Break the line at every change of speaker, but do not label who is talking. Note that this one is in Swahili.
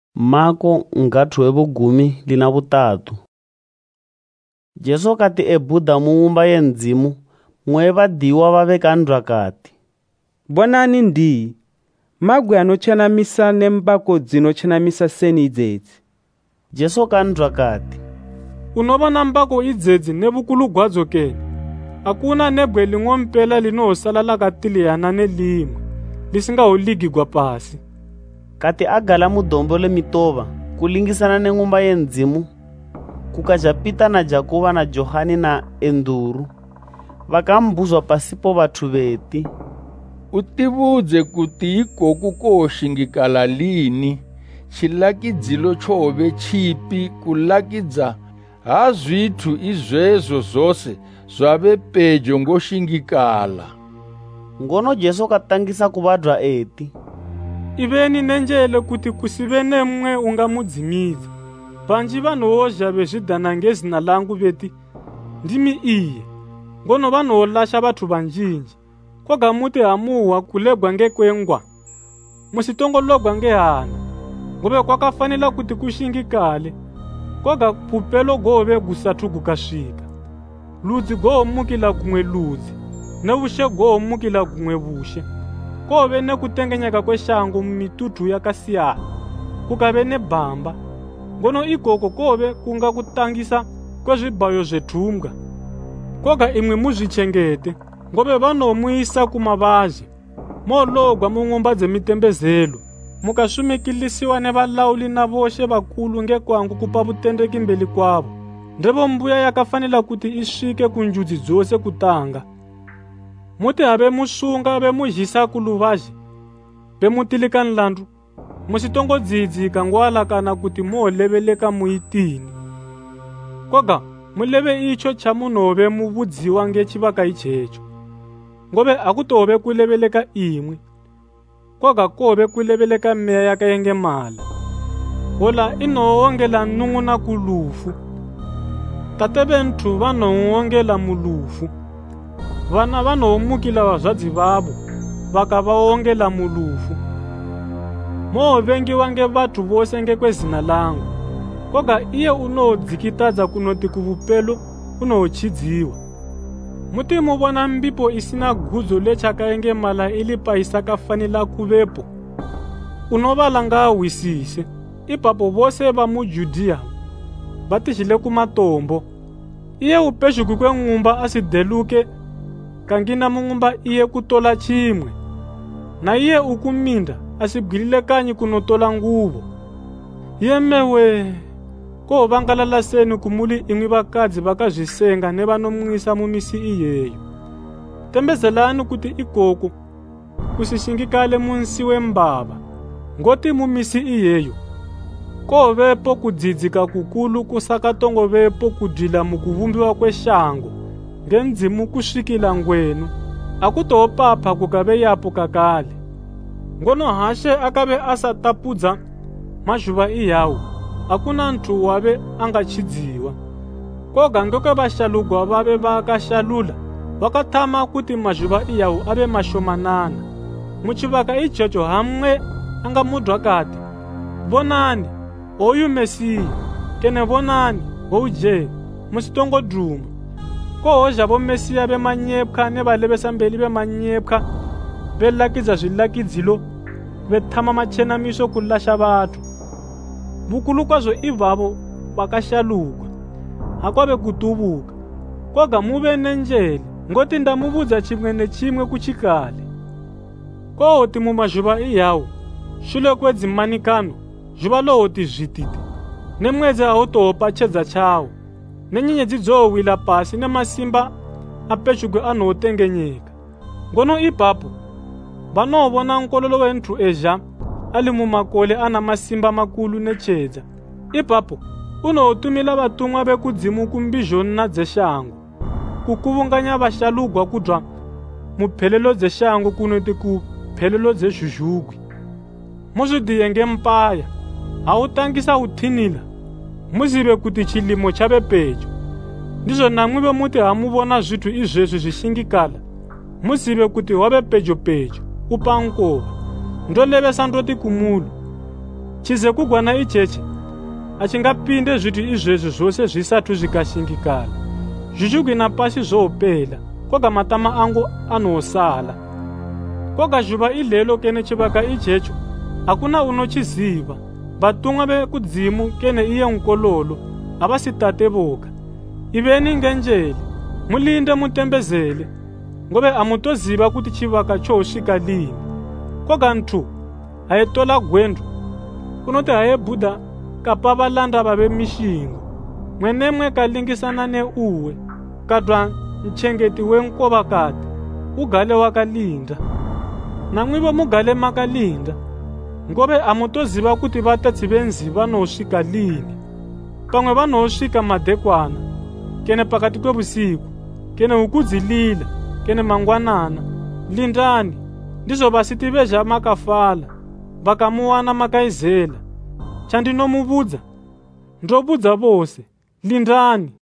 Marko ngathu evugumi lina vutatu. Jesu kati ebuda muumba ye ndzimu mwe vadiwa vaveka ndrakati.
Bonani ndi magwe anochanamisa nembako dzinochanamisa seni idzedzi.
Jesu kandrakati,
Unovona mbako idzedzi nevukulu gwadzo keni? Akuna nebwe ling'ompela linosala lakatiliyana nelimwe lisingaholigigwa pasi.
kati agala mudombo le mitova kulingisana ne ng'umba ye ndzimu kukaja Pita na Jakuva na Johani na Enduru vakambuzwa pasipo vathu veti.
Utibudze kuti ikoku koshingikala lini chilakidzilo chove chipi kulakidza hazvithu izvezvo zose zvave pedyo ngoshingikala.
Ngono Jesu katangisa kuvadwa eti,
Iveni nenjele kuti kusive nemwe ungamudzimidza. Panji vanozha vezvidhana ngezina langu veti, ndimi iye. Ngono vanolasha vathu vanjinji. Koga muti hamuhwa kulegwa ngekwengwa. Musitongologwa ngehana. Ngove kwakafanila kuti kushingikale. Koga pupelo gove gusathu kukasvika. Ludzi goomukila kumwe ludzi. Nevushe goomukila kumwe vushe. Kove nekutengenyeka kweshango mumitutu yakasiyana. Kukave nebhamba. Ngono ikoko kove kunga kutangisa kwezvibhayo zvetumbwa. Koga imwe muzvichengete. Ngove vanomuyisa kumavazhe. Mologwa mung'omba dzemitembezelo. Mukasvumikilisiwa nevalauli na voshe vakulu ngekwangu kupa vutendeki mbeli kwavo. Ndevo mbuya yakafanila kuti isvike kunjudzi dzose kutanga. Muti have musunga vemuzhisa kuluvazhe. Vemutilika nlandu. Musitongodzidzika ngwala kana kuti moleveleka muitini. Koga muleve icho chamunove muvudziwa ngechivaka ichecho. Ngove akutove kuleveleka imwe. Koga kove kuleveleka meya yakayengemala. Hola inoongela nung'una kulufu. Tate venthu vanoongela mulufu. Vana vanomukila vazvadzi vavo vakavaongela mulufu. Moovengiwa ngevathu vose ngekwezina langu. Koga iye unodzikitadza kunoti kuvupelo unochidziwa. Muti muvona mbipo isina gudzo lechakayengemala ili paisakafanila kuvepo. Unovala ngawisise. Ipapo vose va muJudiya vatixile kumatombo. Iye upexuku kweng'umba asideluke kangina mung'umba iye kutola chimwe. Na iye ukuminda asigwilile kanyi kunotola nguvo. Yemewe ko vangalala seni kumuli imwe vakadzi vakazvisenga nevanomwisa mumisi iyeyo. Tembezelani kuti ikoko kusishingikale munsi wembava. Ngoti mumisi iyeyo kovepo kudzidzika kukulu kusakatongovepo kudhila mukuvumbiwa kweshango ngendzimu kusvikila ngwenu. Akutopapha kukave yapo kakale. Ngono hashe akave asatapudza mazhuva iyawo. Akuna nthu wave angachidziwa. Koga ngekwe vashalugwa vave vakashalula vakathama kuti mazhuva iyawo ave mashomanana. Muchivaka ichocho hamwe angamudwa kati, vonani oyu Mesiya, kene vonani ouje, musitongoduma. Kohozha vo Mesiya vemanyepwa nevalevesa mbeli vemanyepwa velakidza zvilakidzilo vethama machenamiso kulasha vathu. Vukulu kwazvo ivavo vakashalugwa hakwave kutuvuka. Koga muve nenjele ngoti ndamuvudza chimwe nechimwe kuchikale. Kohoti mumazhuva iyawo shule kwedzimanikano zhuva lohoti zvititi nemwedzi hautohopachedza chawo nenyenyedzi dzowila pasi nemasimba apexuku anotengenyeka. Ngono ipapo vanovona nkololo wenthu ezha ali mumakole ana masimba makulu nechedza. Ipapo unotumila vatumwa vekudzimu kumbizhoni na dzeshango kukuvunganya vashalugwa kudwa muphelelo dzeshango kunoti kuphelelo dzezhuzhugwi. Muzvidiye ngempaya hautangisa uthinila muzive kuti chilimo chave pedyo. Ndizvo namwive muti hamuvona zvithu izvezvi zvishingikala muzive kuti wave pedyo upa nkova. Ndolevesa ndoti kumulu chize kugwana icheche achingapinde zviti izvezvi zvose zvisatu zvikashingikala, zvichigwina pasi zvoopela, koga matama angu anosala. Koga zhuva ilelo kene chivaka ichecho hakuna unochiziva, vatumwa vekudzimu kene iye nkololo havasitateboka. Iveni ngenjeli, mulinde mutembezele, ngobe hamutoziva kuti chivaka chosvika lini. Koga ntu haetola gwendo kunoti haebhuda kapa valanda vave mishingo, mwenemwe kalingisana neuwe kadwa mchengeti wenkova kati ugale wakalinda. Namwivo mugale makalinda, ngobe hamutoziva kuti vatatsi venzi vanosvika lini. Pamwe vanosvika madekwana, kene pakati kwevusiku, kene ukudzilila, kene mangwanana. Lindani, ndizvo vasiti vezha makafala, vakamuwana makaizela. Chandinomubudza, ndobudza vose, lindani.